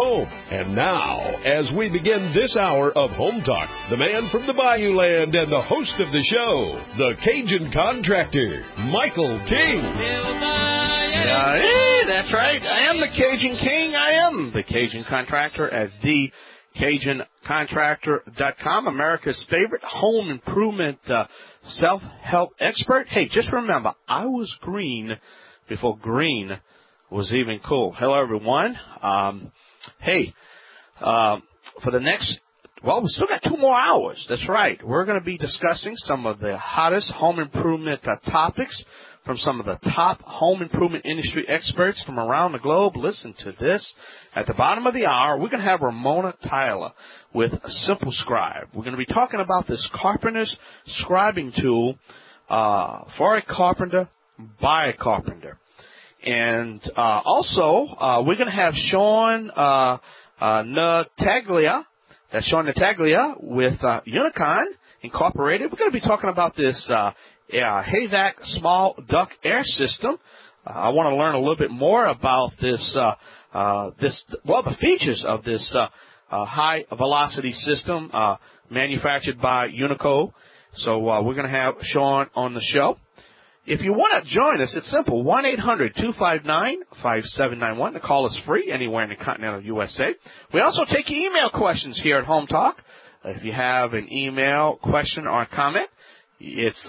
home. And now, as we begin this hour of Home Talk, the man from the Bayou Land and the host of the show, the Cajun Contractor, Michael King. That's right. I am the Cajun King. I am the Cajun Contractor at thecajuncontractor.com, America's favorite home improvement self-help expert. Hey, just remember, I was green before green was even cool. Hello, everyone. For the next, we still got 2 more hours. That's right. We're going to be discussing some of the hottest home improvement topics from some of the top home improvement industry experts from around the globe. Listen to this. At the bottom of the hour, we're going to have Ramona Tyler with Simple Scribe. We're going to be talking about this carpenter's scribing tool for a carpenter by a carpenter. And also, we're going to have Sean Nataglia. That's Sean Nataglia with Unicon Incorporated. We're going to be talking about this HAVAC small duct air system. I want to learn a little bit more about the features of this high velocity system manufactured by Unico. So we're going to have Sean on the show. If you want to join us, it's simple, 1-800-259-5791. The call is free anywhere in the continental USA. We also take your email questions here at Home Talk. If you have an email question or a comment, it's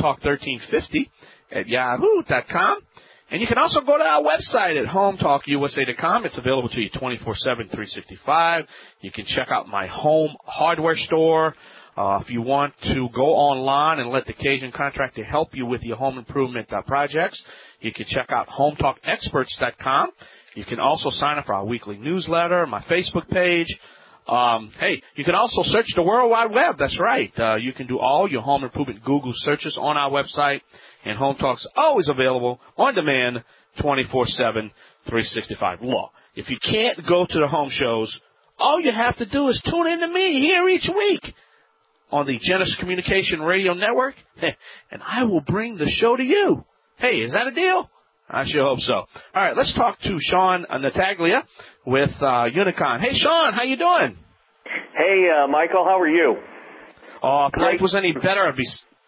hometalk1350@yahoo.com. And you can also go to our website at hometalkusa.com. It's available to you 24/7, 365. You can check out my home hardware store. If you want to go online and let the Cajun Contractor help you with your home improvement projects, you can check out hometalkexperts.com. You can also sign up for our weekly newsletter, my Facebook page. You can also search the World Wide Web. That's right. You can do all your home improvement Google searches on our website, and Home Talk's always available on demand 24/7, 365. Look, if you can't go to the home shows, all you have to do is tune in to me here each week on the Genesis Communication Radio Network, and I will bring the show to you. Hey, is that a deal? I sure hope so. All right, let's talk to Sean Nataglia with Unicon. Hey, Sean, how you doing? Hey, Michael, how are you? Oh, if life was any better, I'd be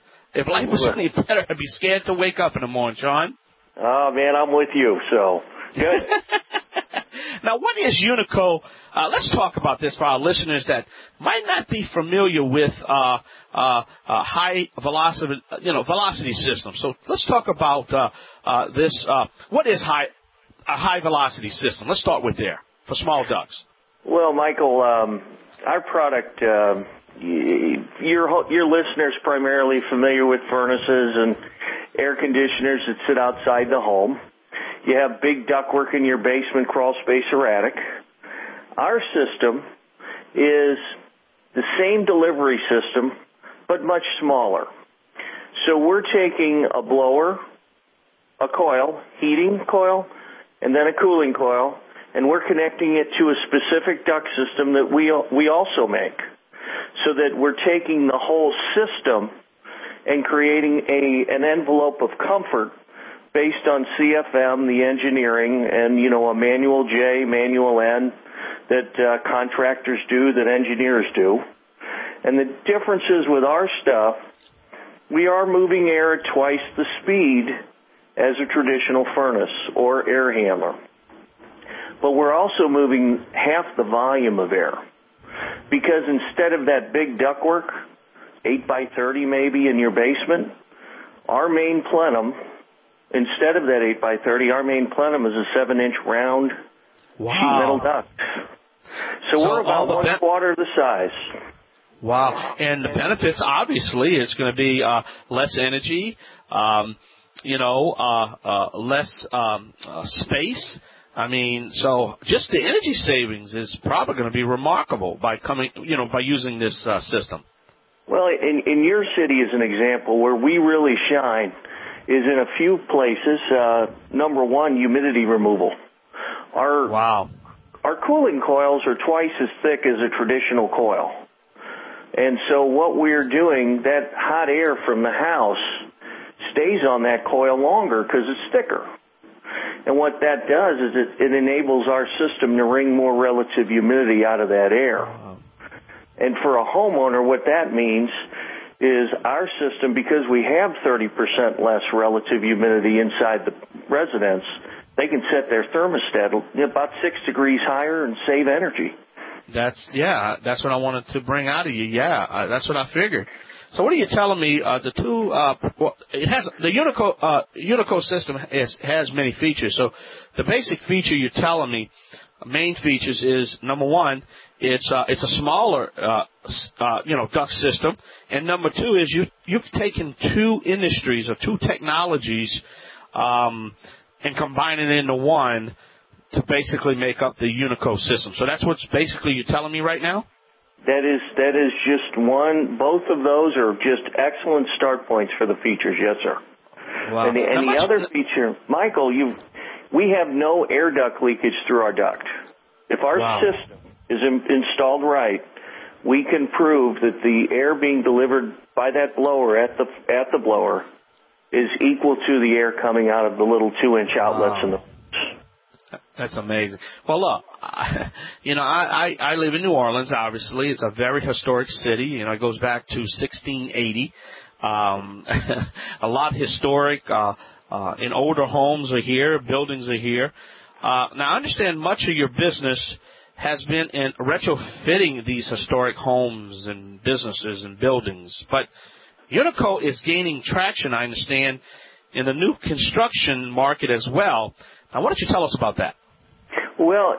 scared to wake up in the morning, Sean. Oh, man, I'm with you, so good. Now, what is Unico? Let's talk about this for our listeners that might not be familiar with high velocity system. So let's talk about this. What is a high velocity system? Let's start with there for small ducts. Well, Michael, our product, your listeners primarily familiar with furnaces and air conditioners that sit outside the home. You have big ductwork in your basement, crawl space, or attic. Our system is the same delivery system, but much smaller. So we're taking a blower, a coil, heating coil, and then a cooling coil, and we're connecting it to a specific duct system that we also make, so that we're taking the whole system and creating an envelope of comfort based on CFM, the engineering, and, a manual J, manual N that contractors do, that engineers do. And the differences with our stuff, we are moving air at twice the speed as a traditional furnace or air handler. But we're also moving half the volume of air. Because instead of that big ductwork, 8x30 maybe in your basement, our main plenum, instead of that 8x30, our main plenum is a 7-inch round sheet metal duct. So we're about 1/4 the size. Wow. And the benefits, obviously, it's going to be less energy, less space. I mean, so just the energy savings is probably going to be remarkable by using this system. Well, in your city, as an example, where we really shine is in a few places. Number one, humidity removal. Our cooling coils are twice as thick as a traditional coil. And so what we're doing, that hot air from the house stays on that coil longer because it's thicker. And what that does is it enables our system to wring more relative humidity out of that air. Wow. And for a homeowner, what that means is our system, because we have 30% less relative humidity inside the residence, they can set their thermostat about 6 degrees higher and save energy. That's what I wanted to bring out of you. Yeah, that's what I figured. So what are you telling me? It has the Unico system has many features. So the basic feature you're telling me, main features is number one, it's a smaller duct system, and number two is you've taken two industries or two technologies and combined it into one to basically make up the Unico system. So that's what's basically you're telling me right now? That is just one. Both of those are just excellent start points for the features. Yes, sir. Wow. And the other feature, Michael, we have no air duct leakage through our duct. If our system is installed right, we can prove that the air being delivered by that blower at the blower is equal to the air coming out of the little 2-inch outlets in the. That's amazing. Well, look, I live in New Orleans, obviously. It's a very historic city. It goes back to 1680. A lot historic. And older homes are here. Buildings are here. Now, I understand much of your business has been in retrofitting these historic homes and businesses and buildings. But Unico is gaining traction, I understand, in the new construction market as well. Now, why don't you tell us about that? Well,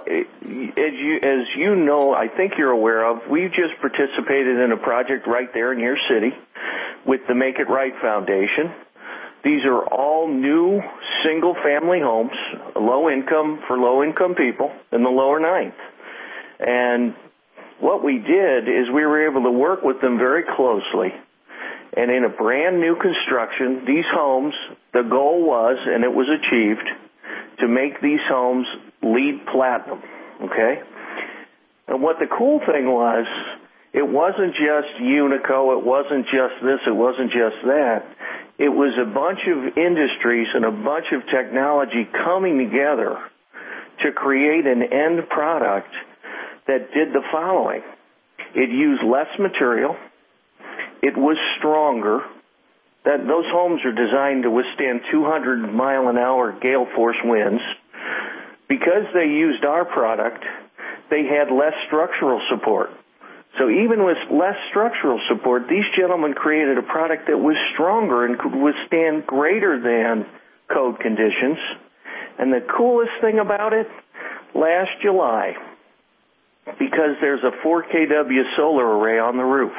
as you know, I think you're aware of, we just participated in a project right there in your city with the Make It Right Foundation. These are all new single-family homes, for low-income people in the lower ninth. And what we did is we were able to work with them very closely. And in a brand-new construction, these homes, the goal was, and it was achieved, to make these homes LEED Platinum, okay? And what the cool thing was, it wasn't just Unico, it wasn't just this, it wasn't just that. It was a bunch of industries and a bunch of technology coming together to create an end product that did the following. It used less material. It was stronger. Those homes are designed to withstand 200-mile-an-hour gale force winds. Because they used our product, they had less structural support. So even with less structural support, these gentlemen created a product that was stronger and could withstand greater than code conditions. And the coolest thing about it, last July, because there's a 4 kW solar array on the roof,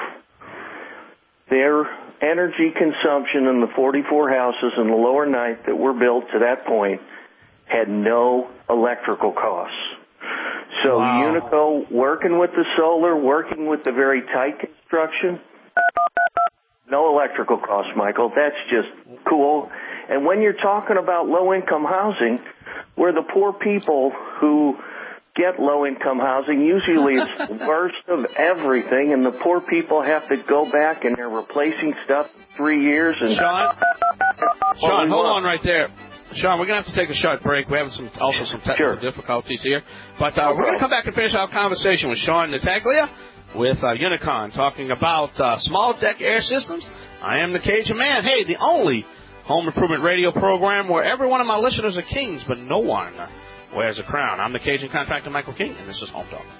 their energy consumption in the 44 houses in the lower ninth that were built to that point had no electrical costs. So Unico, working with the solar, working with the very tight construction, no electrical costs, Michael. That's just cool. And when you're talking about low-income housing, where the poor people who get low-income housing, usually it's the worst of everything, and the poor people have to go back and they're replacing stuff in 3 years. And Sean, hold on right there. Sean, we're going to have to take a short break. We're having some technical difficulties here. But we're going to come back and finish our conversation with Sean Nataglia with Unicon, talking about small deck air systems. I am the Cajun Man. Hey, the only home improvement radio program where every one of my listeners are kings, but no one wears a crown. I'm the Cajun contractor, Michael King, and this is Home Talk.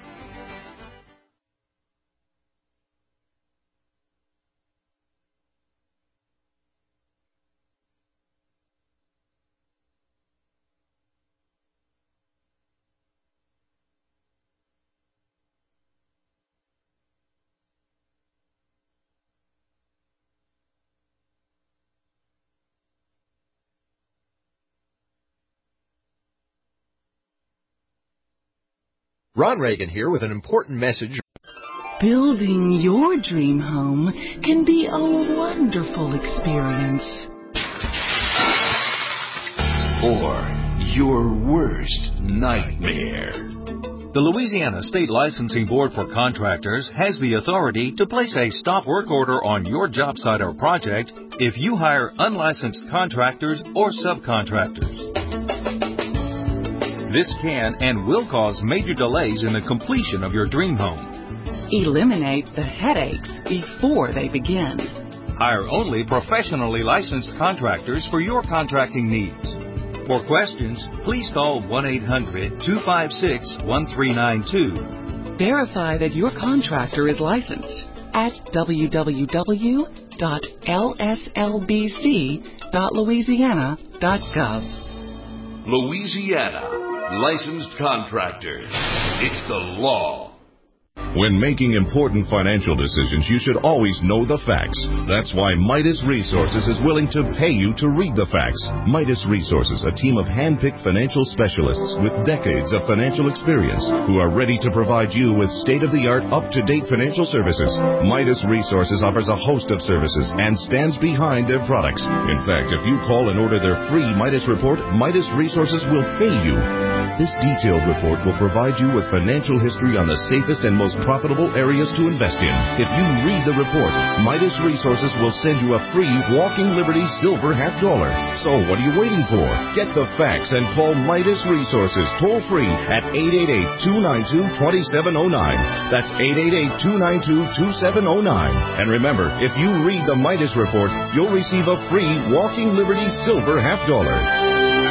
Ron Reagan here with an important message. Building your dream home can be a wonderful experience. Or your worst nightmare. The Louisiana State Licensing Board for Contractors has the authority to place a stop work order on your job site or project if you hire unlicensed contractors or subcontractors. This can and will cause major delays in the completion of your dream home. Eliminate the headaches before they begin. Hire only professionally licensed contractors for your contracting needs. For questions, please call 1-800-256-1392. Verify that your contractor is licensed at www.lslbc.louisiana.gov. Louisiana, licensed contractor. It's the law. When making important financial decisions, you should always know the facts. That's why Midas Resources is willing to pay you to read the facts. Midas Resources, a team of hand-picked financial specialists with decades of financial experience who are ready to provide you with state-of-the-art, up-to-date financial services. Midas Resources offers a host of services and stands behind their products. In fact, if you call and order their free Midas report, Midas Resources will pay you. This detailed report will provide you with financial history on the safest and most profitable areas to invest in. If you read the report, Midas Resources will send you a free Walking Liberty Silver $50. So what are you waiting for? Get the facts and call Midas Resources toll free at 888-292-2709. That's 888-292-2709. And remember, if you read the Midas report, you'll receive a free Walking Liberty Silver $50.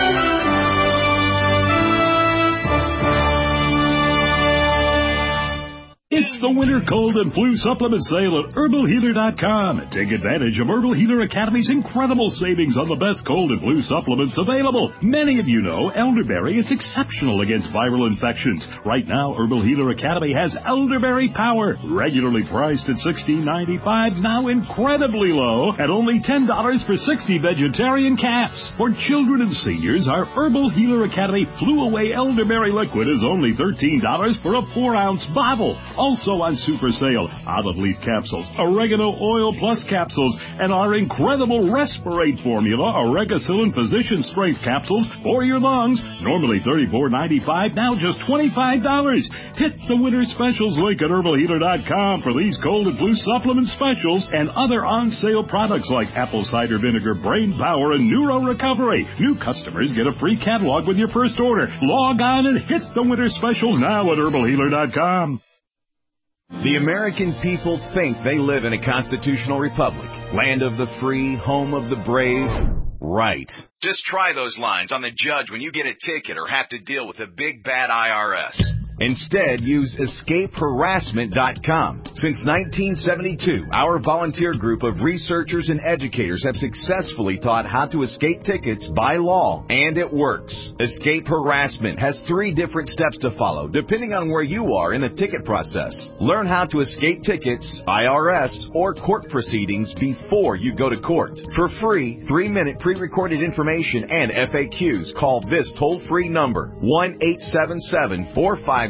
It's the winter cold and flu supplement sale at HerbalHealer.com. Take advantage of Herbal Healer Academy's incredible savings on the best cold and flu supplements available. Many of you know elderberry is exceptional against viral infections. Right now, Herbal Healer Academy has Elderberry Power, regularly priced at $16.95, now incredibly low at only $10 for 60 vegetarian caps. For children and seniors, our Herbal Healer Academy Flu Away Elderberry Liquid is only $13 for a 4-ounce bottle. Also on super sale, olive leaf capsules, oregano oil plus capsules, and our incredible Respirate formula, Oregacillin Physician Strength capsules for your lungs. Normally $34.95, now just $25. Hit the winter specials link at HerbalHealer.com for these cold and flu supplement specials and other on-sale products like apple cider vinegar, brain power, and neuro recovery. New customers get a free catalog with your first order. Log on and hit the winter specials now at HerbalHealer.com. The American people think they live in a constitutional republic, land of the free, home of the brave. Right. Just try those lines on the judge when you get a ticket or have to deal with a big bad IRS. Instead, use EscapeHarassment.com. Since 1972, our volunteer group of researchers and educators have successfully taught how to escape tickets by law, and it works. Escape Harassment has 3 different steps to follow, depending on where you are in the ticket process. Learn how to escape tickets, IRS, or court proceedings before you go to court. For free, 3-minute pre-recorded information and FAQs, call this toll-free number, 1-877-457-9009.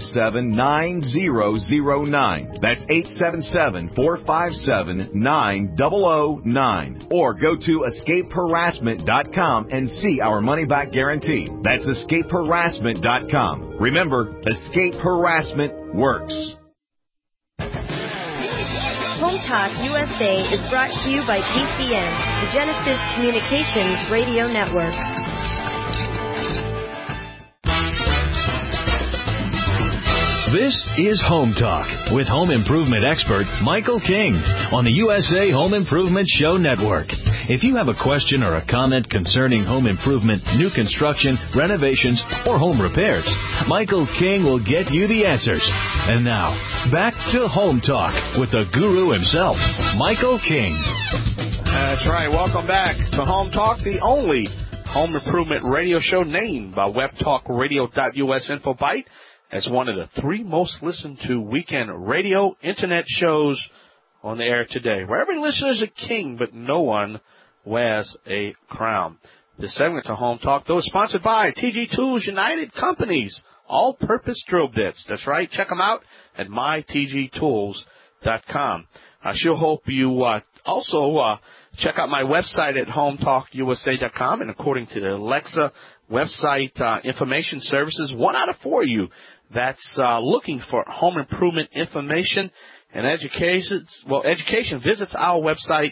That's 877-457-9009. Or go to EscapeHarassment.com and see our money-back guarantee. That's EscapeHarassment.com. Remember, Escape Harassment works. Home Talk USA is brought to you by GCN, the Genesis Communications Radio Network. This is Home Talk with home improvement expert Michael King on the USA Home Improvement Show Network. If you have a question or a comment concerning home improvement, new construction, renovations, or home repairs, Michael King will get you the answers. And now, back to Home Talk with the guru himself, Michael King. That's right. Welcome back to Home Talk, the only home improvement radio show named by WebTalkRadio.us InfoBite as one of the 3 most listened to weekend radio internet shows on the air today, where every listener is a king, but no one wears a crown. This segment of Home Talk, though, is sponsored by TG Tools United Companies, all-purpose drill bits. That's right. Check them out at mytgtools.com. I sure hope you also check out my website at hometalkusa.com, and according to the Alexa website information services, 1 out of 4 of you that's looking for home improvement information and education visits our website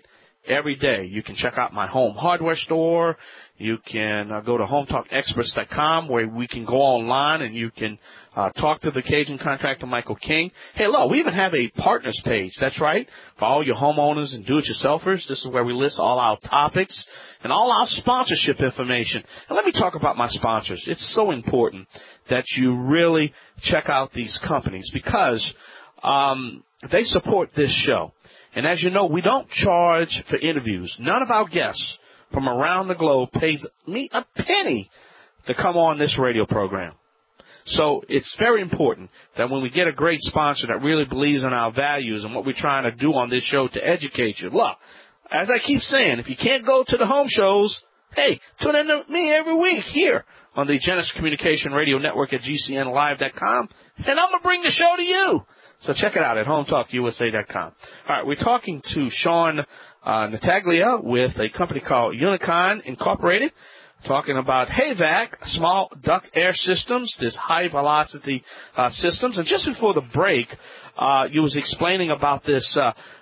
every day. You can check out my home hardware store. You can go to HomeTalkExperts.com where we can go online and you can talk to the Cajun contractor, Michael King. Hey, look, we even have a partners page. That's right. For all your homeowners and do-it-yourselfers, this is where we list all our topics and all our sponsorship information. And let me talk about my sponsors. It's so important that you really check out these companies because they support this show. And as you know, we don't charge for interviews. None of our guests from around the globe pays me a penny to come on this radio program. So it's very important that when we get a great sponsor that really believes in our values and what we're trying to do on this show to educate you. Look, as I keep saying, if you can't go to the home shows, hey, tune in to me every week here on the Genesis Communication Radio Network at GCNlive.com, and I'm going to bring the show to you. So check it out at HomeTalkUSA.com. All right, we're talking to Sean Nataglia with a company called Unicon Incorporated, talking about HAVAC, small duct air systems, this high-velocity systems. And just before the break, you was explaining about this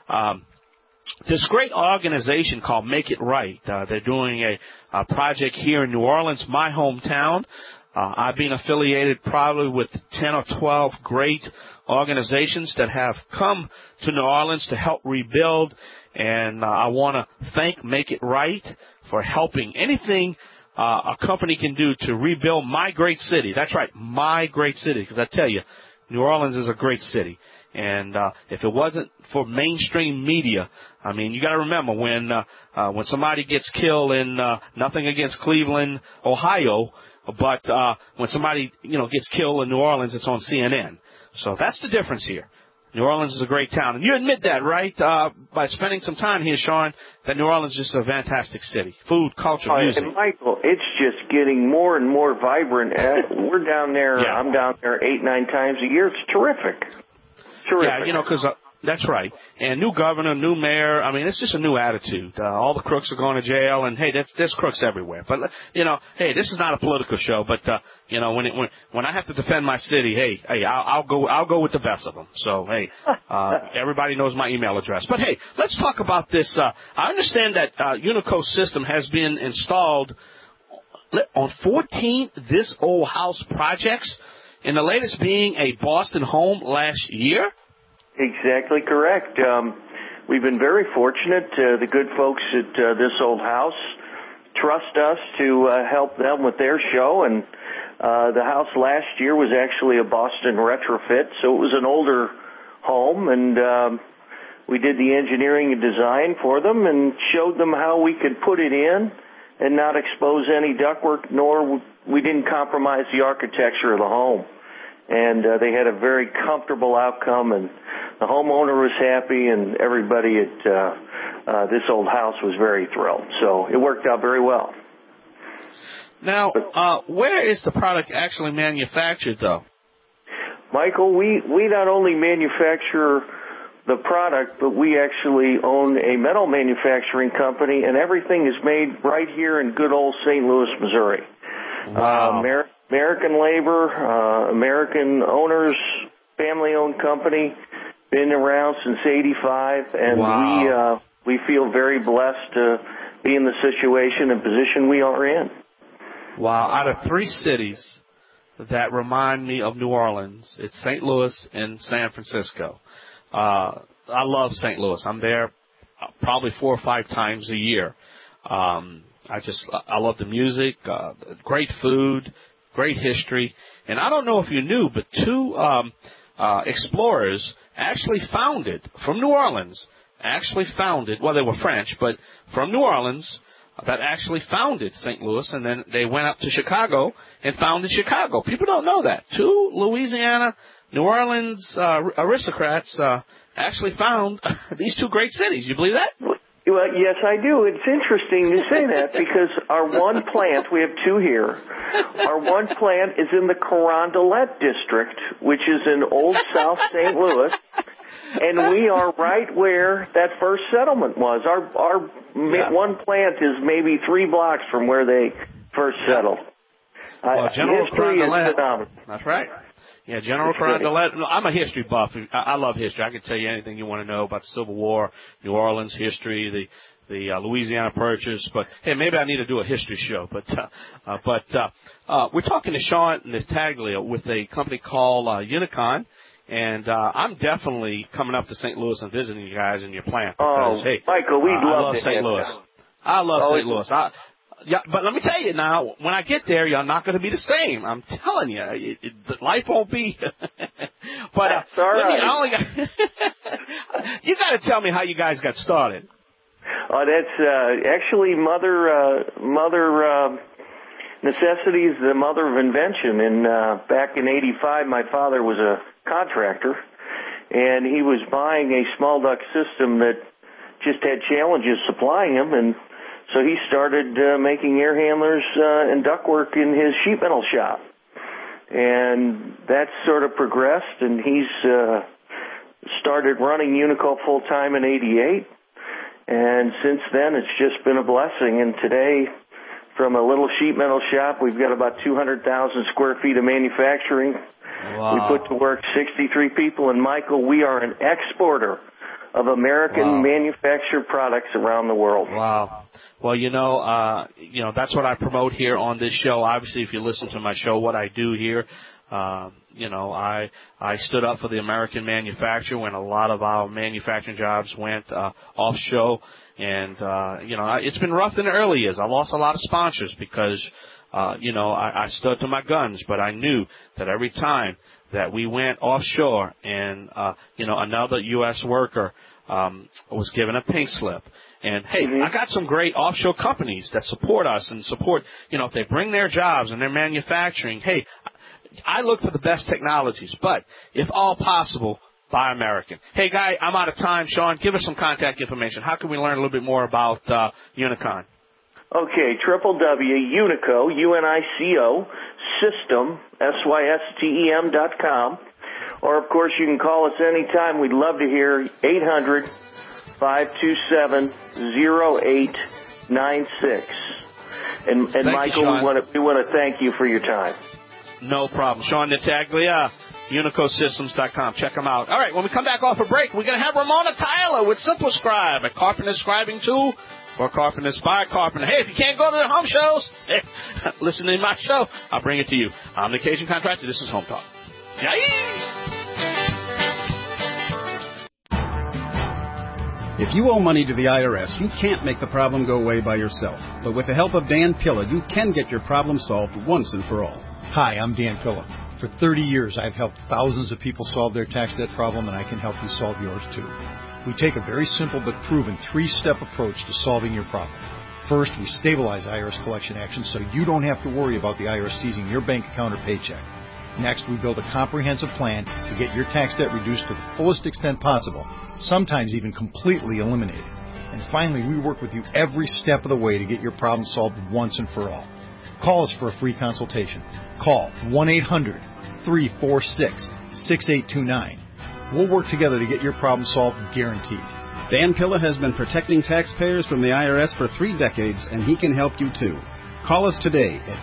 this great organization called Make It Right. They're doing a project here in New Orleans, my hometown. I've been affiliated probably with 10 or 12 great organizations that have come to New Orleans to help rebuild, and I want to thank Make It Right for helping anything a company can do to rebuild my great city. That's right, my great city, because I tell you, New Orleans is a great city. And if it wasn't for mainstream media, I mean, you got to remember when somebody gets killed in nothing against Cleveland, Ohio, but when somebody gets killed in New Orleans, it's on CNN. So that's the difference here. New Orleans is a great town. And you admit that, right? By spending some time here, Sean, that New Orleans is just a fantastic city. Food, culture, music. And Michael, it's just getting more and more vibrant. We're down there. Yeah. I'm down there 8-9 times a year. It's terrific. Terrific. Yeah, because that's right. And new governor, new mayor. I mean, it's just a new attitude. All the crooks are going to jail, and hey, there's crooks everywhere. But hey, this is not a political show. But when I have to defend my city, hey, I'll go with the best of them. So hey, everybody knows my email address. But hey, let's talk about this. I understand that Unico system has been installed on 14 This Old House projects, and the latest being a Boston home last year. Exactly correct. We've been very fortunate. The good folks at This Old House trust us to help them with their show, and the house last year was actually a Boston retrofit, so it was an older home, and we did the engineering and design for them and showed them how we could put it in and not expose any ductwork, nor we didn't compromise the architecture of the home. And they had a very comfortable outcome, and the homeowner was happy, and everybody at This Old House was very thrilled. So it worked out very well. Now, where is the product actually manufactured, though? Michael, we not only manufacture the product, but we actually own a metal manufacturing company, and everything is made right here in good old St. Louis, Missouri. Wow. American labor, American owners, family-owned company, been around since '85, and wow. we feel very blessed to be in the situation and position we are in. Wow. Out of 3 cities that remind me of New Orleans, it's St. Louis and San Francisco. I love St. Louis. I'm there probably 4 or 5 times a year. I love the music, great food, great history. And I don't know if you knew, but 2 explorers actually founded from New Orleans, well, they were French, but from New Orleans, that actually founded St. Louis, and then they went up to Chicago and founded Chicago. People don't know that. 2 Louisiana, New Orleans aristocrats actually found these 2 great cities. You believe that? Well, yes, I do. It's interesting to say that because our one plant, we have 2 here, our one plant is in the Carondelet district, which is in Old South St. Louis, and we are right where that first settlement was. Our one plant is maybe 3 blocks from where they first settled. Well, General Carondelet. That's right. Yeah, General Carondelet. I'm a history buff. I love history. I can tell you anything you want to know about the Civil War, New Orleans history, the Louisiana Purchase. But hey, maybe I need to do a history show. But we're talking to Sean Nataglia with a company called Unicon. And I'm definitely coming up to St. Louis and visiting you guys in your plant. Because, hey, Michael, we'd I love love to St. Louis. I love St. Louis. Yeah, but let me tell you now, when I get there, you're not going to be the same. I'm telling you, life won't be. But that's all right. You got to tell me how you guys got started. That's actually mother necessity is the mother of invention. And back in '85, my father was a contractor, and he was buying a small duct system that just had challenges supplying him, and so he started making air handlers and ductwork in his sheet metal shop. And that sort of progressed, and he's started running Unico full-time in '88. And since then, it's just been a blessing. And today, from a little sheet metal shop, we've got about 200,000 square feet of manufacturing. Wow. We put to work 63 people. And, Michael, we are an exporter of American manufactured products around the world. Wow. Well, that's what I promote here on this show. Obviously, if you listen to my show, what I do here, I stood up for the American manufacturer when a lot of our manufacturing jobs went offshore. And, it's been rough in the early years. I lost a lot of sponsors because, I stood to my guns. But I knew that every time that we went offshore and, another U.S. worker was given a pink slip. And, hey, I got some great offshore companies that support us and support, if they bring their jobs and their manufacturing, hey, I look for the best technologies. But if all possible, buy American. Hey, Guy, I'm out of time. Sean, give us some contact information. How can we learn a little bit more about Unicon? Okay, www.unico, U-N-I-C-O, system, SYSTEM.com. Or, of course, you can call us anytime. We'd love to hear 800-527-0896. And Michael, we want to thank you for your time. No problem. Sean Nataglia, UnicoSystems.com. Check them out. All right, when we come back off a break, we're going to have Ramona Tyler with SimpliScribe, a carpenter scribing tool for carpenters by carpenter. Hey, if you can't go to the home shows, hey, listen to my show. I'll bring it to you. I'm the Cajun Contractor. This is Home Talk. If you owe money to the IRS, you can't make the problem go away by yourself. But with the help of Dan Pilla, you can get your problem solved once and for all. Hi, I'm Dan Pilla. For 30 years, I've helped thousands of people solve their tax debt problem, and I can help you solve yours too. We take a very simple but proven 3-step approach to solving your problem. First, we stabilize IRS collection actions so you don't have to worry about the IRS seizing your bank account or paycheck. Next, we build a comprehensive plan to get your tax debt reduced to the fullest extent possible, sometimes even completely eliminated. And finally, we work with you every step of the way to get your problem solved once and for all. Call us for a free consultation. Call 1-800-346-6829. We'll work together to get your problem solved, guaranteed. Dan Pilla has been protecting taxpayers from the IRS for 3 decades, and he can help you too. Call us today at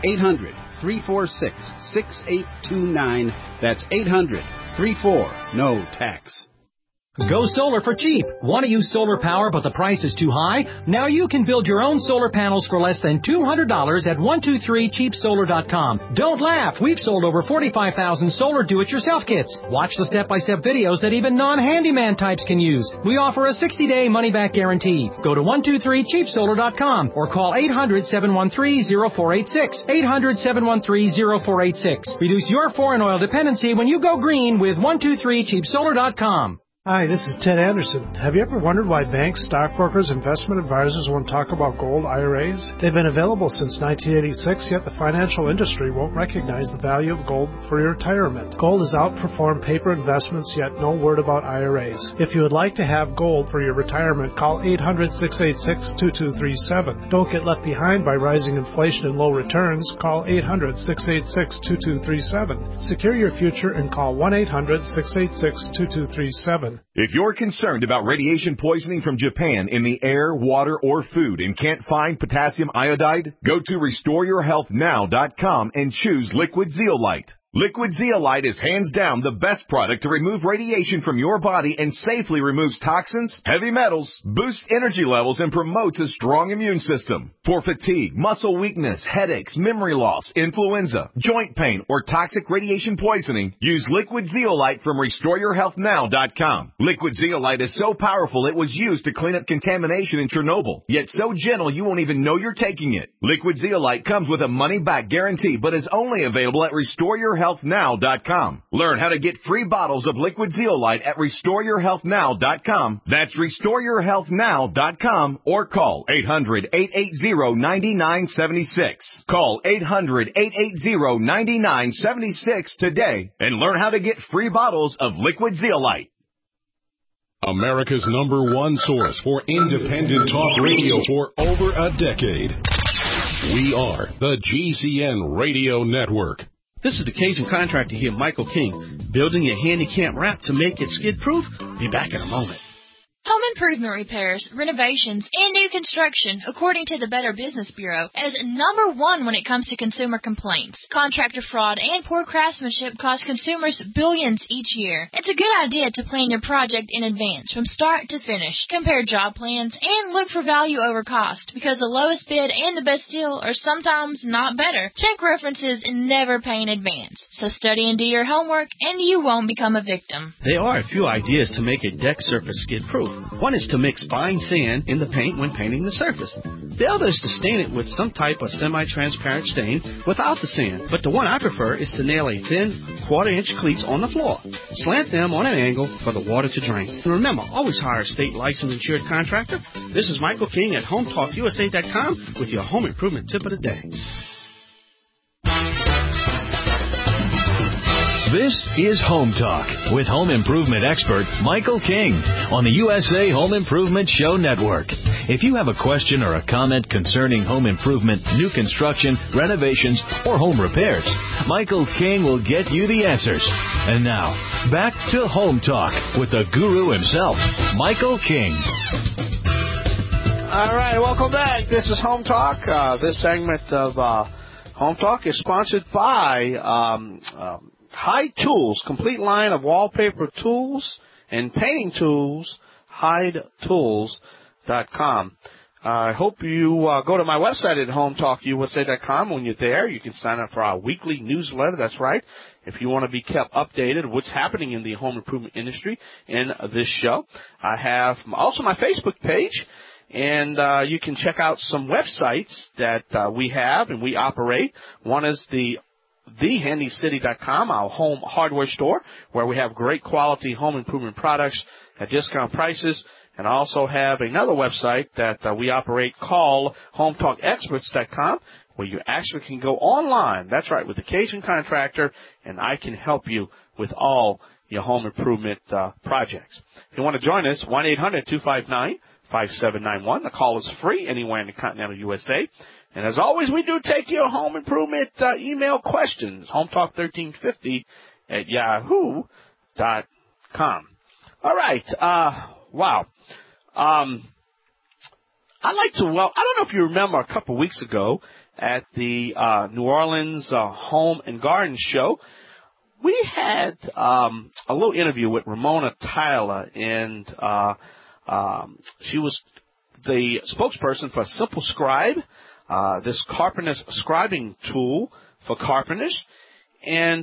800-346-6829. That's 800-34-NO-TAX. Go solar for cheap. Want to use solar power but the price is too high? Now you can build your own solar panels for less than $200 at 123cheapsolar.com. Don't laugh. We've sold over 45,000 solar do-it-yourself kits. Watch the step-by-step videos that even non-handyman types can use. We offer a 60-day money-back guarantee. Go to 123cheapsolar.com or call 800-713-0486. 800-713-0486. Reduce your foreign oil dependency when you go green with 123cheapsolar.com. Hi, this is Ted Anderson. Have you ever wondered why banks, stockbrokers, investment advisors won't talk about gold IRAs? They've been available since 1986, yet the financial industry won't recognize the value of gold for your retirement. Gold has outperformed paper investments, yet no word about IRAs. If you would like to have gold for your retirement, call 800-686-2237. Don't get left behind by rising inflation and low returns. Call 800-686-2237. Secure your future and call 1-800-686-2237. If you're concerned about radiation poisoning from Japan in the air, water, or food and can't find potassium iodide, go to RestoreYourHealthNow.com and choose Liquid Zeolite. Liquid Zeolite is hands down the best product to remove radiation from your body and safely removes toxins, heavy metals, boosts energy levels, and promotes a strong immune system. For fatigue, muscle weakness, headaches, memory loss, influenza, joint pain, or toxic radiation poisoning, use Liquid Zeolite from RestoreYourHealthNow.com. Liquid Zeolite is so powerful it was used to clean up contamination in Chernobyl, yet so gentle you won't even know you're taking it. Liquid Zeolite comes with a money-back guarantee, but is only available at RestoreYourHealthNow.com. Learn how to get free bottles of Liquid Zeolite at RestoreYourHealthNow.com. That's RestoreYourHealthNow.com or call 800-880-9976. Call 800-880-9976 today and learn how to get free bottles of Liquid Zeolite. America's #1 source for independent talk radio for over a decade. We are the GCN Radio Network. This is the Cajun Contractor here, Michael King, building your handicap ramp to make it skid-proof. Be back in a moment. Home improvement repairs, renovations, and new construction, according to the Better Business Bureau, is #1 when it comes to consumer complaints. Contractor fraud and poor craftsmanship cost consumers billions each year. It's a good idea to plan your project in advance, from start to finish. Compare job plans and look for value over cost, because the lowest bid and the best deal are sometimes not better. Check references and never pay in advance. So study and do your homework, and you won't become a victim. There are a few ideas to make a deck surface skid-proof. One is to mix fine sand in the paint when painting the surface. The other is to stain it with some type of semi-transparent stain without the sand. But the one I prefer is to nail a thin 1/4-inch cleats on the floor. Slant them on an angle for the water to drain. And remember, always hire a state licensed insured contractor. This is Michael King at HomeTalkUSA.com with your home improvement tip of the day. This is Home Talk with home improvement expert Michael King on the USA Home Improvement Show Network. If you have a question or a comment concerning home improvement, new construction, renovations, or home repairs, Michael King will get you the answers. And now, back to Home Talk with the guru himself, Michael King. All right, welcome back. This is Home Talk. This segment of Home Talk is sponsored by Hyde Tools, complete line of wallpaper tools and painting tools, HydeTools.com. I hope you go to my website at HomeTalkUSA.com. When you're there, you can sign up for our weekly newsletter. That's right. If you want to be kept updated with what's happening in the home improvement industry in this show, I have also my Facebook page. And you can check out some websites that we have and we operate. One is TheHandyCity.com, our home hardware store, where we have great quality home improvement products at discount prices. And I also have another website that we operate called HomeTalkExperts.com, where you actually can go online. That's right, with the Cajun Contractor, and I can help you with all your home improvement projects. If you want to join us, 1-800-259-5791. The call is free anywhere in the continental USA. And as always, we do take your home improvement email questions, hometalk1350 at yahoo.com. All right. Wow. I don't know if you remember a couple of weeks ago at the New Orleans Home and Garden Show, we had a little interview with Ramona Tyler, and she was the spokesperson for Simple Scribe, this carpenter's scribing tool for carpenters. And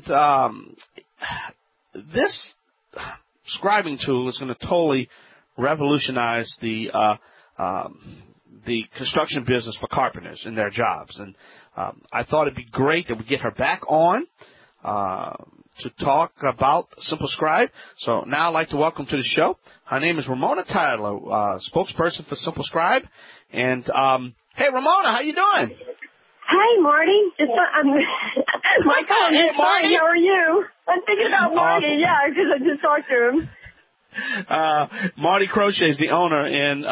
this scribing tool is going to totally revolutionize the construction business for carpenters in their jobs. And I thought it'd be great that we get her back on to talk about Simple Scribe. So now I'd like to welcome to the show. Her name is Ramona Tyler, spokesperson for Simple Scribe. And hey, Ramona, how you doing? Hey, Marty. Michael, hey, Marty. How are you? I'm thinking about Marty, because I just talked to him. Marty Crochet is the owner, and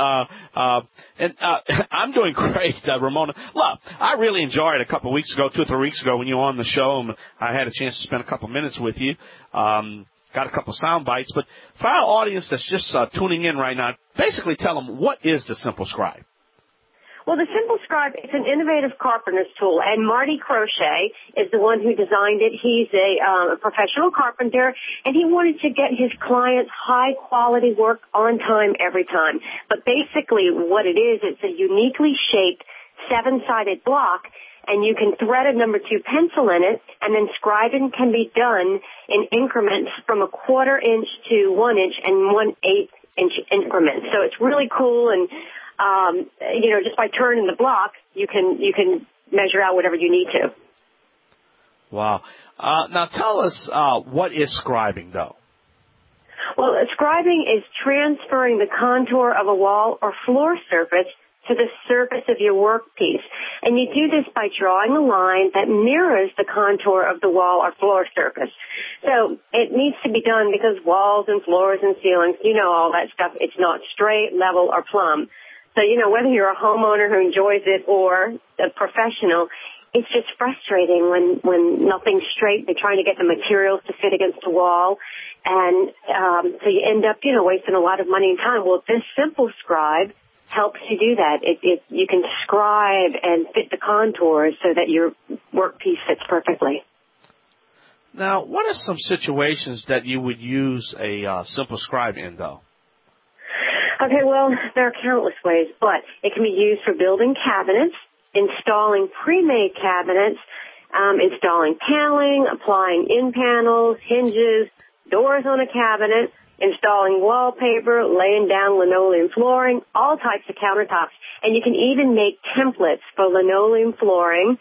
I'm doing great, Ramona. Look, I really enjoyed it a couple of weeks ago, 2 or 3 weeks ago, when you were on the show, and I had a chance to spend a couple of minutes with you. Got a couple of sound bites, but for our audience that's just tuning in right now, basically tell them, what is the Simple Scribe? Well, the Simple Scribe is an innovative carpenter's tool, and Marty Crochet is the one who designed it. He's a professional carpenter, and he wanted to get his clients high-quality work on time every time. But basically what it is, it's a uniquely shaped 7-sided block, and you can thread a number 2 pencil in it, and then scribing can be done in increments from a 1/4 inch to 1 inch and 1/8 inch increments. So it's really cool, and just by turning the block, you can measure out whatever you need to. Wow. Now tell us, what is scribing, though? Well, scribing is transferring the contour of a wall or floor surface to the surface of your workpiece. And you do this by drawing a line that mirrors the contour of the wall or floor surface. So it needs to be done because walls and floors and ceilings, all that stuff, it's not straight, level, or plumb. So, whether you're a homeowner who enjoys it or a professional, it's just frustrating when nothing's straight. They're trying to get the materials to fit against the wall. And so you end up, wasting a lot of money and time. Well, this Simple Scribe helps you do that. You can scribe and fit the contours so that your workpiece fits perfectly. Now, what are some situations that you would use a Simple Scribe in, though? Okay, well, there are countless ways, but it can be used for building cabinets, installing pre-made cabinets, installing paneling, applying in-panels, hinges, doors on a cabinet, installing wallpaper, laying down linoleum flooring, all types of countertops. And you can even make templates for linoleum flooring,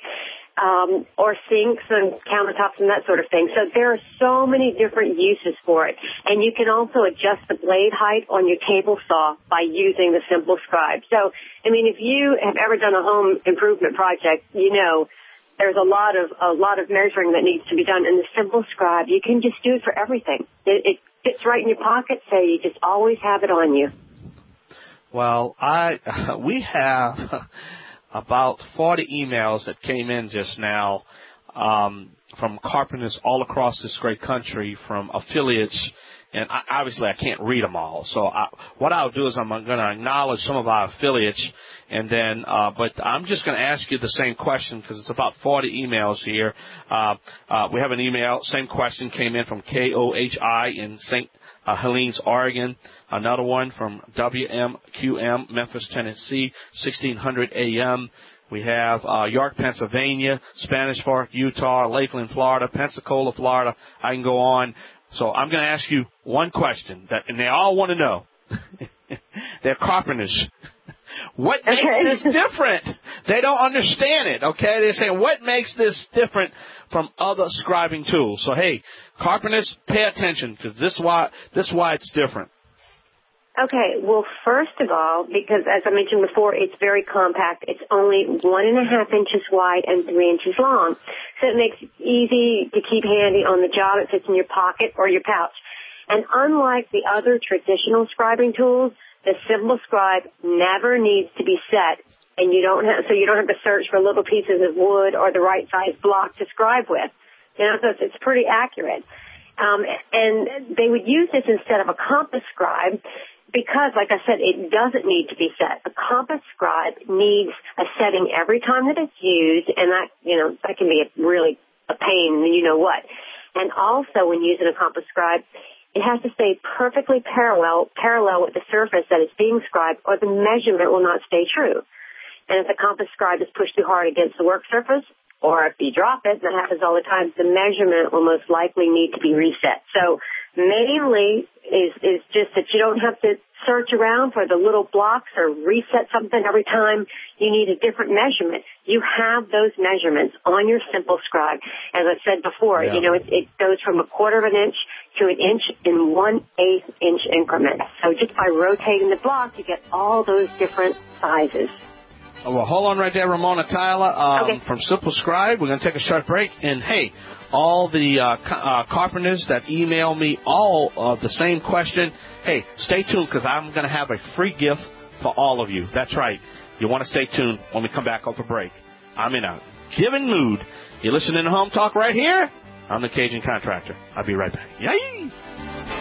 or sinks and countertops and that sort of thing. So there are so many different uses for it. And you can also adjust the blade height on your table saw by using the Simple Scribe. So, if you have ever done a home improvement project, there's a lot of measuring that needs to be done. In the Simple Scribe, you can just do it for everything. It fits right in your pocket, so you just always have it on you. Well, we have about 40 emails that came in just now from carpenters all across this great country, from affiliates, and obviously I can't read them all. So what I'll do is I'm going to acknowledge some of our affiliates, and then but I'm just going to ask you the same question because it's about 40 emails here. We have an email, same question came in from KOHI in St. Helens, Oregon. Another one from WMQM, Memphis, Tennessee, 1600 AM. We have York, Pennsylvania, Spanish Fork, Utah, Lakeland, Florida, Pensacola, Florida. I can go on. So I'm going to ask you one question, and they all want to know. They're carpenters. What makes this different? They don't understand it, okay? They're saying, what makes this different from other scribing tools? So, hey, carpenters, pay attention, because this is why it's different. Okay, well, first of all, because as I mentioned before, it's very compact. It's only 1.5 inches wide and 3 inches long. So it makes it easy to keep handy on the job. It fits in your pocket or your pouch. And unlike the other traditional scribing tools, the Simple Scribe never needs to be set, and you don't have to search for little pieces of wood or the right size block to scribe with. So it's pretty accurate. And they would use this instead of a compass scribe because, like I said, it doesn't need to be set. A compass scribe needs a setting every time that it's used, and that can be really a pain, you know what. And also, when using a compass scribe, it has to stay perfectly parallel with the surface that is being scribed, or the measurement will not stay true. And if the compass scribe is pushed too hard against the work surface, or if you drop it, and that happens all the time, the measurement will most likely need to be reset. So mainly is just that you don't have to search around for the little blocks or reset something every time you need a different measurement. You have those measurements on your Simple Scribe. As I said before, it goes from 1/4 inch to 1 inch in 1/8 inch increments. So just by rotating the block, you get all those different sizes. Well, hold on right there, Ramona Tyler from Simple Scribe. We're going to take a short break. And, hey, all the carpenters that email me all the same question, hey, stay tuned because I'm going to have a free gift for all of you. That's right. You want to stay tuned when we come back off the break. I'm in a giving mood. You're listening to Home Talk right here. I'm the Cajun Contractor. I'll be right back. Yay!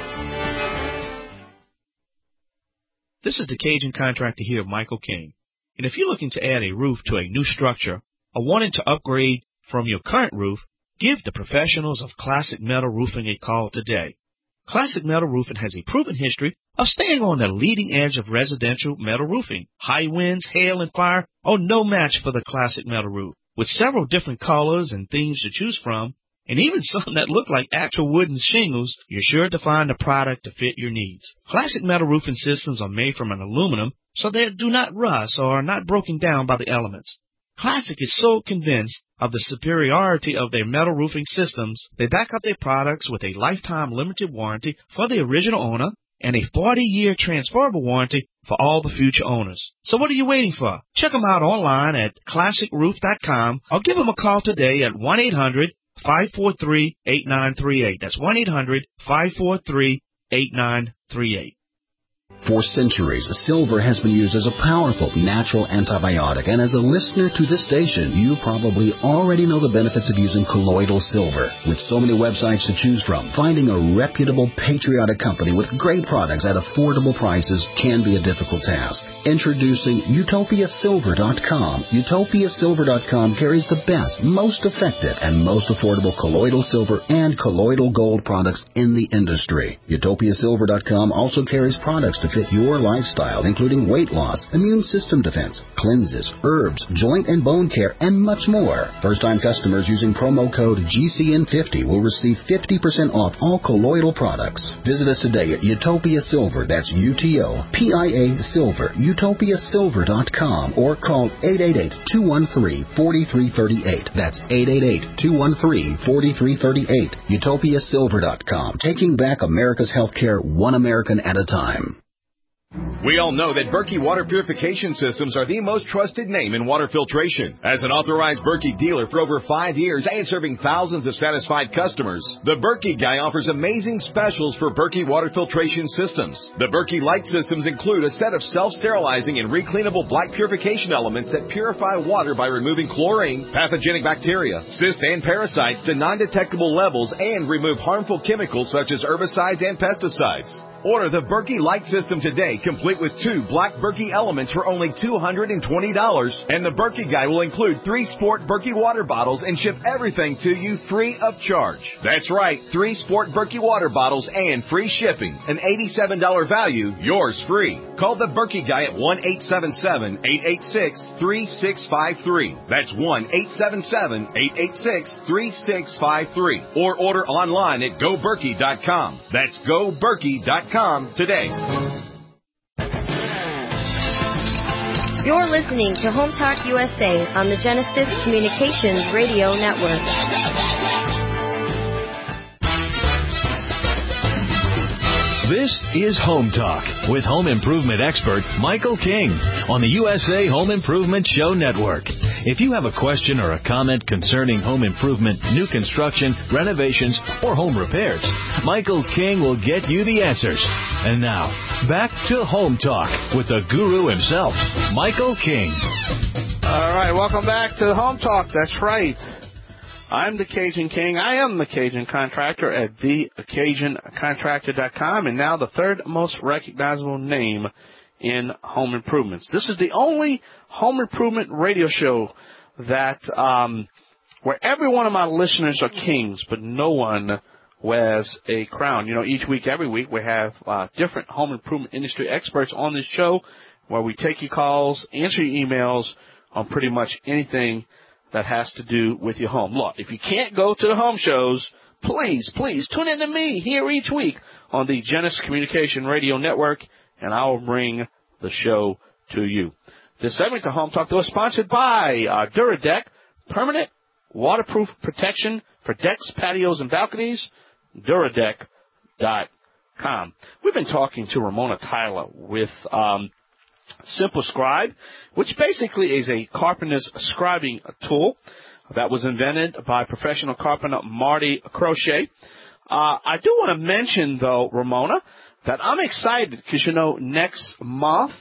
This is the Cajun Contractor here, Michael King. And if you're looking to add a roof to a new structure or wanting to upgrade from your current roof, give the professionals of Classic Metal Roofing a call today. Classic Metal Roofing has a proven history of staying on the leading edge of residential metal roofing. High winds, hail, and fire are no match for the Classic Metal Roof. With several different colors and themes to choose from, and even some that look like actual wooden shingles, you're sure to find a product to fit your needs. Classic Metal Roofing systems are made from an aluminum, so they do not rust or are not broken down by the elements. Classic is so convinced of the superiority of their metal roofing systems, they back up their products with a lifetime limited warranty for the original owner and a 40-year transferable warranty for all the future owners. So what are you waiting for? Check them out online at classicroof.com or give them a call today at 1-800-543-8938. That's 1-800-543-8938. For centuries, silver has been used as a powerful natural antibiotic, and as a listener to this station, you probably already know the benefits of using colloidal silver. With so many websites to choose from, finding a reputable, patriotic company with great products at affordable prices can be a difficult task. Introducing UtopiaSilver.com. UtopiaSilver.com carries the best, most effective, and most affordable colloidal silver and colloidal gold products in the industry. UtopiaSilver.com also carries products to fit your lifestyle, including weight loss, immune system defense, cleanses, herbs, joint and bone care, and much more. First-time customers using promo code GCN50 will receive 50% off all colloidal products. Visit us today at Utopia Silver, that's UTOPIA Silver, UtopiaSilver.com, or call 888-213-4338. That's 888-213-4338. UtopiaSilver.com, taking back America's healthcare one American at a time. We all know that Berkey Water Purification Systems are the most trusted name in water filtration. As an authorized Berkey dealer for over 5 years and serving thousands of satisfied customers, the Berkey Guy offers amazing specials for Berkey Water Filtration Systems. The Berkey Light Systems include a set of self-sterilizing and recleanable black purification elements that purify water by removing chlorine, pathogenic bacteria, cysts, and parasites to non-detectable levels and remove harmful chemicals such as herbicides and pesticides. Order the Berkey Light System today, complete with 2 black Berkey elements for only $220, and the Berkey Guy will include 3 Sport Berkey water bottles and ship everything to you free of charge. That's right, 3 Sport Berkey water bottles and free shipping. An $87 value, yours free. Call the Berkey Guy at 1-877-886-3653. That's 1-877-886-3653. Or order online at GoBerkey.com. That's GoBerkey.com today. You're listening to Home Talk USA on the Genesis Communications Radio Network. This is Home Talk with home improvement expert Michael King on the USA Home Improvement Show Network. If you have a question or a comment concerning home improvement, new construction, renovations, or home repairs, Michael King will get you the answers. And now, back to Home Talk with the guru himself, Michael King. All right, welcome back to Home Talk. That's right. I'm the Cajun King. I am the Cajun Contractor at TheCajunContractor.com, and now the third most recognizable name in home improvements. This is the only home improvement radio show that where every one of my listeners are kings, but no one wears a crown. You know, each week, every week, we have different home improvement industry experts on this show where we take your calls, answer your emails on pretty much anything that has to do with your home. Look, if you can't go to the home shows, please tune in to me here each week on the Genesis Communication Radio Network, and I will bring the show to you. This segment of Home Talk, though, is sponsored by Duradeck, permanent waterproof protection for decks, patios, and balconies, Duradeck.com. We've been talking to Ramona Tyler with Simple Scribe, which basically is a carpenter's scribing tool that was invented by professional carpenter Marty Crochet. I do want to mention, though, Ramona, that I'm excited because, you know, next month,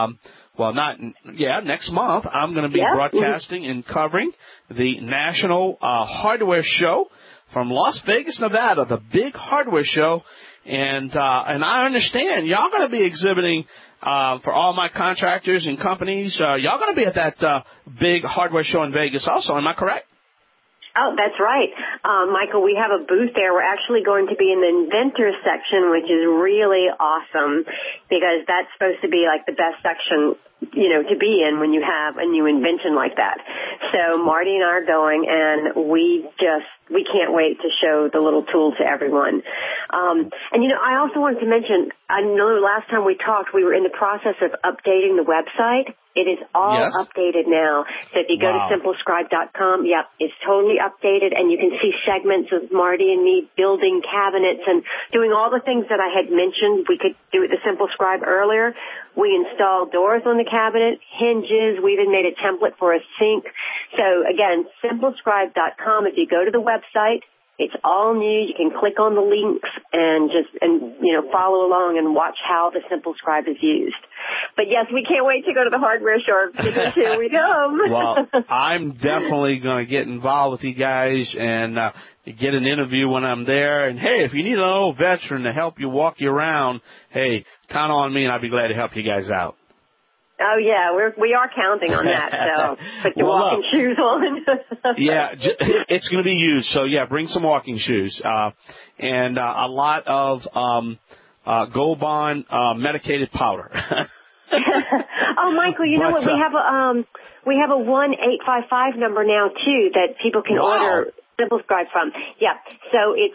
next month, I'm going to be broadcasting and covering the National Hardware Show from Las Vegas, Nevada, the big hardware show. And I understand y'all going to be exhibiting for all my contractors and companies. Y'all going to be at that big hardware show in Vegas also. Am I correct? Oh, that's right. Michael, we have a booth there. We're actually going to be in the inventor section, which is really awesome because that's supposed to be like the best section, to be in when you have a new invention like that. So Marty and I are going, and we can't wait to show the little tool to everyone. I also wanted to mention, I know last time we talked, we were in the process of updating the website. It is all updated now. So if you go to simplescribe.com, it's totally updated, and you can see segments of Marty and me building cabinets and doing all the things that I had mentioned we could do at the Simple Scribe earlier. We installed doors on the cabinet, hinges. We even made a template for a sink. So again, simplescribe.com. If you go to the website, it's all new. You can click on the links and follow along and watch how the Simple Scribe is used. But yes, we can't wait to go to the hardware show. Here we go. Well, I'm definitely going to get involved with you guys and get an interview when I'm there. And hey, if you need an old veteran to help you walk you around, hey, count on me, and I'll be glad to help you guys out. Oh yeah, we are counting on that. So put your walking shoes on. It's going to be used. So yeah, bring some walking shoes and a lot of Gold Bond medicated powder. Oh, Michael, you know what? We have a 1-855 number now too that people can order Simple Scribe from. Yeah, so it's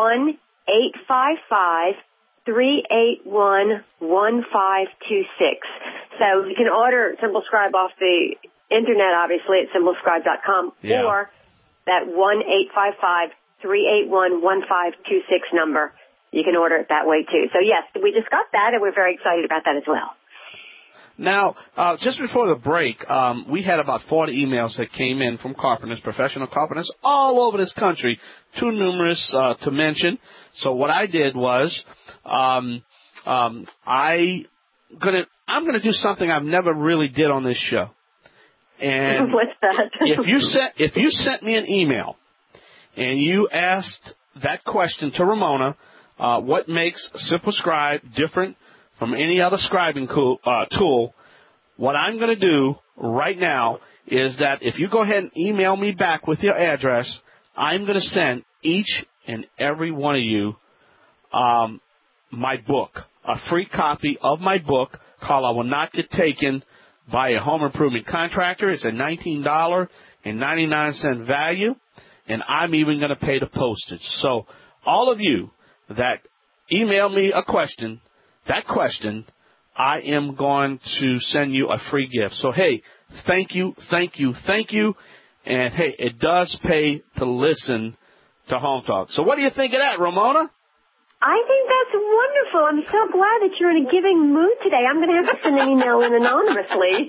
1-855-381-1526. So you can order Simple Scribe off the internet, obviously, at simplescribe.com, or that 1-855-381-1526 number. You can order it that way, too. So, yes, we just got that, and we're very excited about that as well. Now, just before the break, we had about 40 emails that came in from carpenters, professional carpenters, all over this country, too numerous to mention. So what I did was I'm gonna do something I've never really did on this show. And what's that? if you sent me an email and you asked that question to Ramona, what makes Simple Scribe different from any other scribing tool, what I'm going to do right now is that if you go ahead and email me back with your address, I'm going to send each and every one of you my book, a free copy of my book called I Will Not Get Taken by a Home Improvement Contractor. It's a $19.99 value, and I'm even going to pay the postage. So all of you that email me a question, that question, I am going to send you a free gift. So, hey, thank you. And, hey, it does pay to listen to Home Talk. So what do you think of that, Ramona? I think that's wonderful. I'm so glad that you're in a giving mood today. I'm going to have to send an email in anonymously.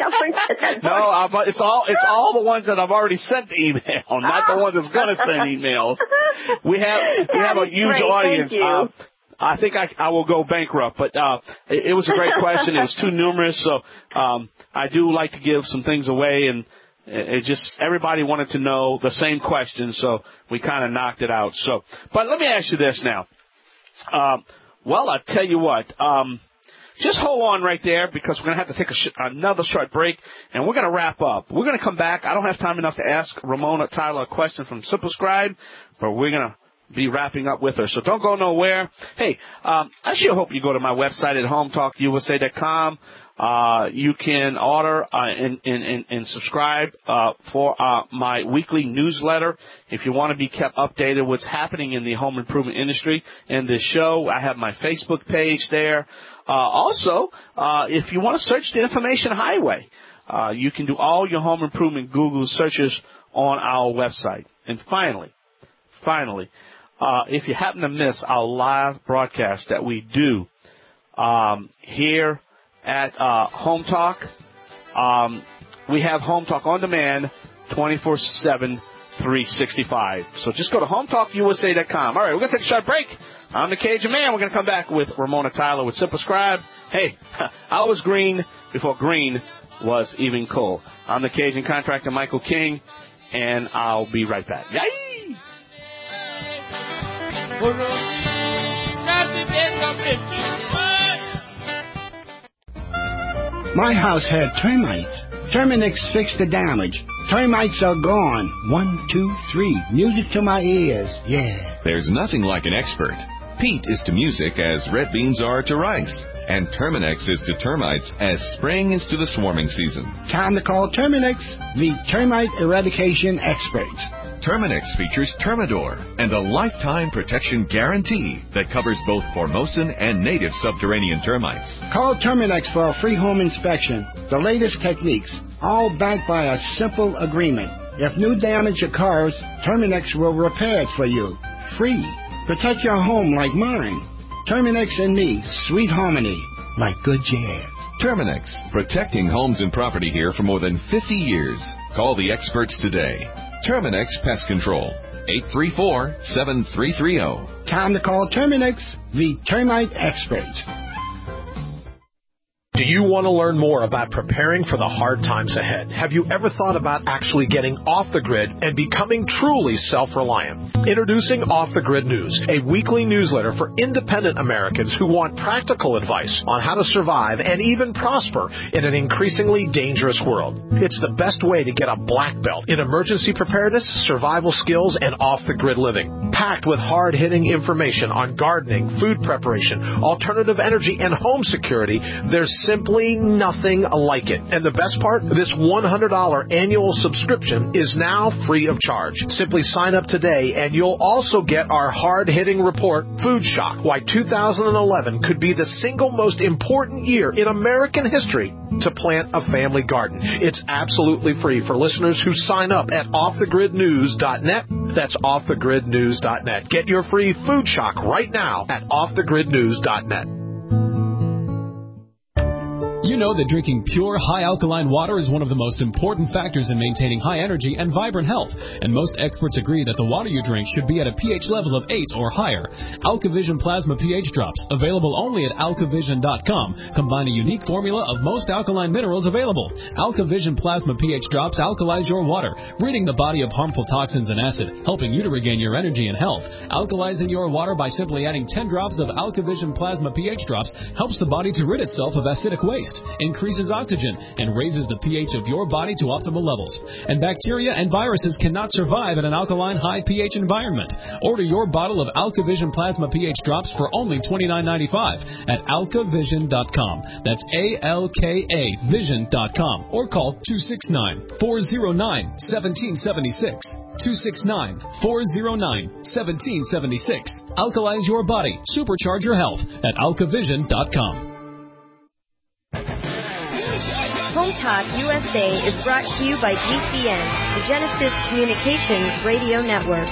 No, but it's all the ones that I've already sent the email, not the ones that's going to send emails. We have a huge audience. I think I will go bankrupt, but it was a great question. It was too numerous, so I do like to give some things away, and it just everybody wanted to know the same question, so we kind of knocked it out. So, but let me ask you this now. Well, I'll tell you what. Just hold on right there because we're going to have to take another short break, and we're going to wrap up. We're going to come back. I don't have time enough to ask Ramona Tyler a question from Simple Scribe, but we're going to be wrapping up with her. So don't go nowhere. Hey, I sure hope you go to my website at HomeTalkUSA.com. You can order and subscribe for my weekly newsletter if you want to be kept updated what's happening in the home improvement industry and this show. I have my Facebook page there. Also, if you want to search the information highway, you can do all your home improvement Google searches on our website. And finally, if you happen to miss our live broadcast that we do here at Home Talk, we have Home Talk on demand 24/7, 365. So just go to HomeTalkUSA.com. All right, we're going to take a short break. I'm the Cajun Man. We're going to come back with Ramona Tyler with Simple Scribe. Hey, I was green before green was even cool. I'm the Cajun contractor, Michael King, and I'll be right back. Yay! My house had termites. Terminix fixed the damage. Termites are gone. 1, 2, 3. Music to my ears. Yeah. There's nothing like an expert. Peat is to music as red beans are to rice. And Terminix is to termites as spring is to the swarming season. Time to call Terminix, the termite eradication experts. Terminix features Termidor and a lifetime protection guarantee that covers both Formosan and native subterranean termites. Call Terminix for a free home inspection. The latest techniques, all backed by a simple agreement. If new damage occurs, Terminix will repair it for you. Free. Protect your home like mine. Terminix and me, sweet harmony, like good jazz. Terminix, protecting homes and property here for more than 50 years. Call the experts today. Terminix Pest Control, 834-7330. Time to call Terminix, the termite experts. Do you want to learn more about preparing for the hard times ahead? Have you ever thought about actually getting off the grid and becoming truly self-reliant? Introducing Off the Grid News, a weekly newsletter for independent Americans who want practical advice on how to survive and even prosper in an increasingly dangerous world. It's the best way to get a black belt in emergency preparedness, survival skills, and off-the-grid living. Packed with hard-hitting information on gardening, food preparation, alternative energy, and home security, there's simply nothing like it. And the best part, this $100 annual subscription is now free of charge. Simply sign up today and you'll also get our hard-hitting report, Food Shock, Why 2011 Could Be the Single Most Important Year in American History to Plant a Family Garden. It's absolutely free for listeners who sign up at offthegridnews.net. That's offthegridnews.net. Get your free Food Shock right now at offthegridnews.net. You know that drinking pure, high-alkaline water is one of the most important factors in maintaining high energy and vibrant health, and most experts agree that the water you drink should be at a pH level of 8 or higher. AlkaVision Plasma pH Drops, available only at alkavision.com, combine a unique formula of most alkaline minerals available. AlkaVision Plasma pH Drops alkalize your water, ridding the body of harmful toxins and acid, helping you to regain your energy and health. Alkalizing your water by simply adding 10 drops of AlkaVision Plasma pH Drops helps the body to rid itself of acidic waste, increases oxygen, and raises the pH of your body to optimal levels. And bacteria and viruses cannot survive in an alkaline high pH environment. Order your bottle of AlkaVision Plasma pH Drops for only $29.95 at alkavision.com. That's ALKA Vision.com, or call 269-409-1776. 269-409-1776. Alkalize your body. Supercharge your health at alkavision.com. Home Talk USA is brought to you by GCN, the Genesis Communications Radio Network.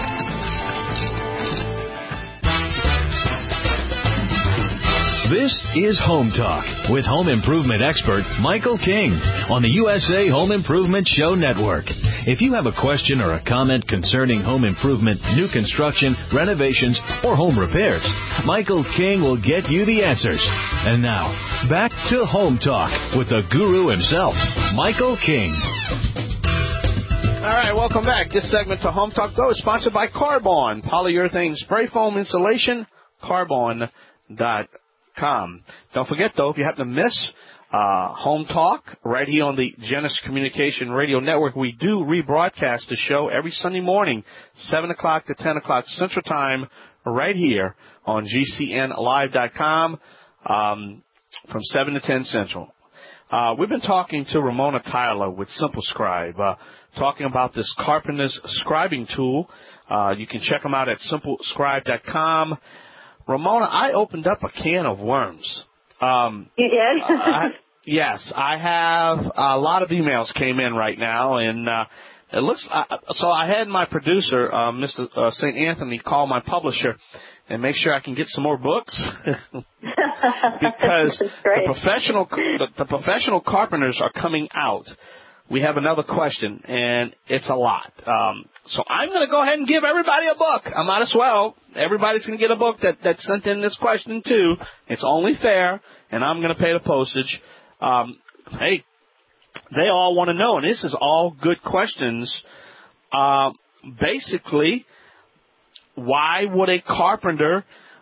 This is Home Talk with home improvement expert Michael King on the USA Home Improvement Show Network. If you have a question or a comment concerning home improvement, new construction, renovations, or home repairs, Michael King will get you the answers. And now, back to Home Talk with the guru himself, Michael King. All right, welcome back. This segment to Home Talk, though, is sponsored by Carbon, polyurethane spray foam insulation, carbon.com. Don't forget, though, if you happen to miss Home Talk right here on the Genesis Communication Radio Network, we do rebroadcast the show every Sunday morning, 7 o'clock to 10 o'clock Central Time, right here on GCNlive.com from 7 to 10 Central. We've been talking to Ramona Tyler with Simple Scribe, talking about this Carpenter's scribing tool. You can check them out at simplescribe.com. Ramona, I opened up a can of worms. You did? Yes, I have. A lot of emails came in right now, and it looks. So I had my producer, Mr. St. Anthony, call my publisher and make sure I can get some more books because the professional carpenters are coming out. We have another question, and it's a lot. So I'm going to go ahead and give everybody a book. I might as well. Everybody's going to get a book that sent in this question, too. It's only fair, and I'm going to pay the postage. Hey, they all want to know, and this is all good questions. Basically, why would a carpenter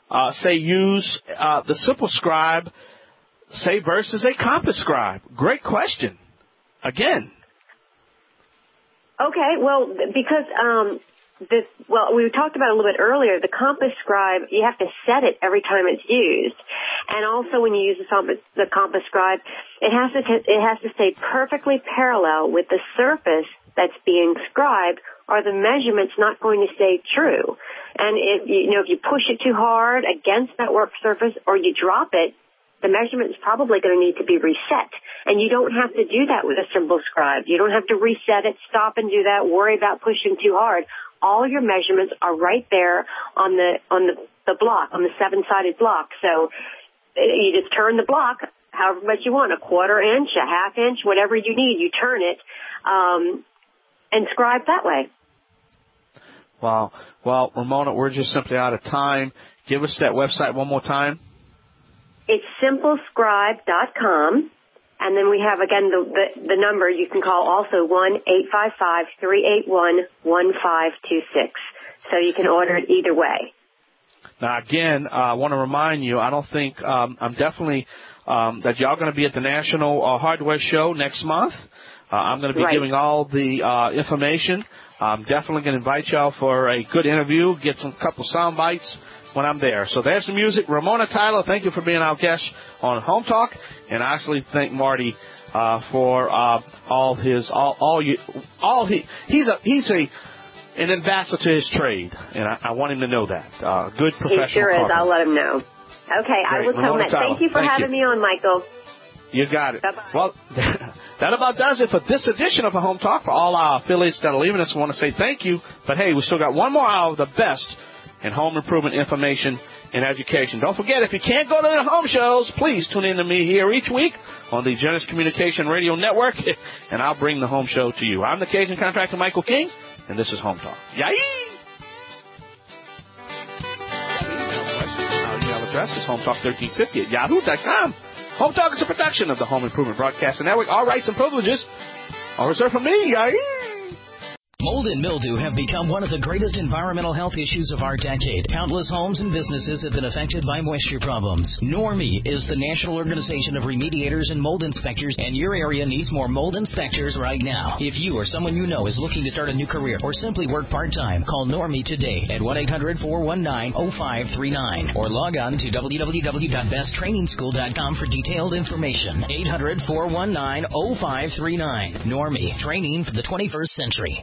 say use the Simple Scribe, say versus a Compass Scribe? Great question. Again. Okay, well, because we talked about it a little bit earlier. The Compass Scribe, you have to set it every time it's used, and also when you use the Compass Scribe, it has to stay perfectly parallel with the surface that's being scribed, or the measurement's not going to stay true. And if you push it too hard against that work surface, or you drop it, the measurement's probably going to need to be reset. And you don't have to do that with a Simple Scribe. You don't have to reset it, stop and do that, worry about pushing too hard. All your measurements are right there on the block, on the 7-sided block. So you just turn the block however much you want, a quarter inch, a half inch, whatever you need, you turn it, and scribe that way. Wow. Well, Ramona, we're just simply out of time. Give us that website one more time. It's simplescribe.com. And then we have, again, the number you can call also 1-855-381-1526. So you can order it either way. Now, again, I want to remind you, I don't think I'm definitely that y'all going to be at the National Hardware Show next month. I'm going to be giving all the information. I'm definitely going to invite y'all for a good interview, get some couple sound bites when I'm there. So there's the music. Ramona Tyler, thank you for being our guest on Home Talk, and I actually thank Marty for he's an ambassador to his trade, and I want him to know that. Good professional. He sure is. I'll let him know. Okay, Great. I will tell him that. Thank you for having me on, Michael. You got it. Bye-bye. Well, that about does it for this edition of a Home Talk. For all our affiliates that are leaving us, I want to say thank you. But, hey, we still got one more hour of the best in home improvement information and education. Don't forget, if you can't go to the home shows, please tune in to me here each week on the Genesis Communication Radio Network, and I'll bring the home show to you. I'm the Cajun contractor, Michael King, and this is Home Talk. Yay! Our email address is hometalk1350@yahoo.com. Home Talk is a production of the Home Improvement Broadcasting Network. All rights and privileges are reserved for me. Yay! Mold and mildew have become one of the greatest environmental health issues of our decade. Countless homes and businesses have been affected by moisture problems. NORMI is the National Organization of Remediators and Mold Inspectors, and your area needs more mold inspectors right now. If you or someone you know is looking to start a new career or simply work part-time, call NORMI today at 1-800-419-0539 or log on to www.besttrainingschool.com for detailed information. 800-419-0539. NORMI, training for the 21st century.